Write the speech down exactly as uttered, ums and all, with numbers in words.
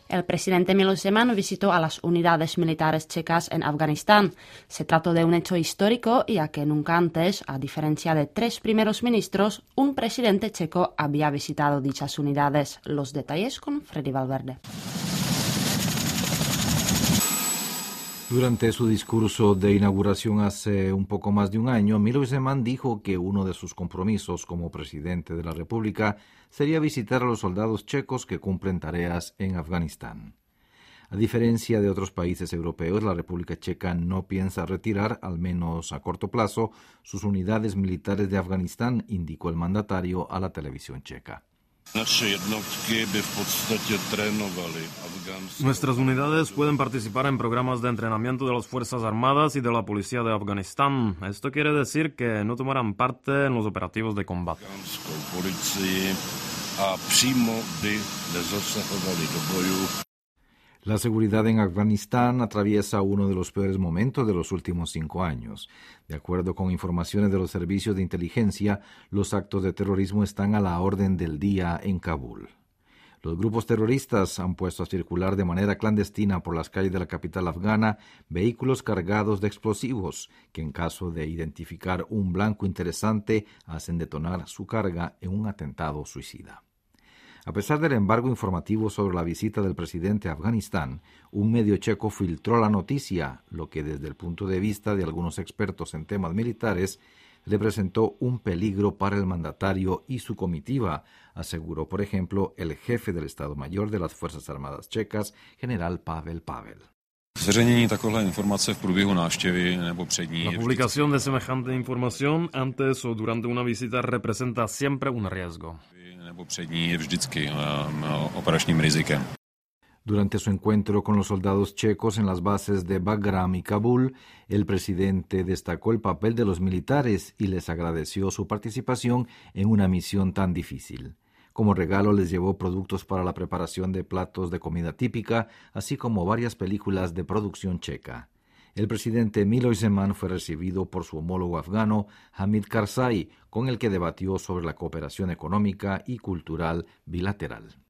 El presidente Miloš Zeman visitó a las unidades militares checas en Afganistán. Se trató de un hecho histórico, ya que nunca antes, a diferencia de tres primeros ministros, un presidente checo había visitado dichas unidades. Los detalles con Freddy Valverde. Durante su discurso de inauguración hace un poco más de un año, Miloš Zeman dijo que uno de sus compromisos como presidente de la República sería visitar a los soldados checos que cumplen tareas en Afganistán. A diferencia de otros países europeos, la República Checa no piensa retirar, al menos a corto plazo, sus unidades militares de Afganistán, indicó el mandatario a la televisión checa. Nuestras unidades pueden participar en programas de entrenamiento de las Fuerzas Armadas y de la Policía de Afganistán. Esto quiere decir que no tomarán parte en los operativos de combate. La seguridad en Afganistán atraviesa uno de los peores momentos de los últimos cinco años. De acuerdo con informaciones de los servicios de inteligencia, los actos de terrorismo están a la orden del día en Kabul. Los grupos terroristas han puesto a circular de manera clandestina por las calles de la capital afgana vehículos cargados de explosivos que, en caso de identificar un blanco interesante, hacen detonar su carga en un atentado suicida. A pesar del embargo informativo sobre la visita del presidente a Afganistán, un medio checo filtró la noticia, lo que desde el punto de vista de algunos expertos en temas militares le presentó un peligro para el mandatario y su comitiva, aseguró, por ejemplo, el jefe del Estado Mayor de las Fuerzas Armadas checas, general Pavel Pavel. La publicación de semejante información antes o durante una visita representa siempre un riesgo. Durante su encuentro con los soldados checos en las bases de Bagram y Kabul, el presidente destacó el papel de los militares y les agradeció su participación en una misión tan difícil. Como regalo les llevó productos para la preparación de platos de comida típica, así como varias películas de producción checa. El presidente Miloš Zeman fue recibido por su homólogo afgano Hamid Karzai, con el que debatió sobre la cooperación económica y cultural bilateral.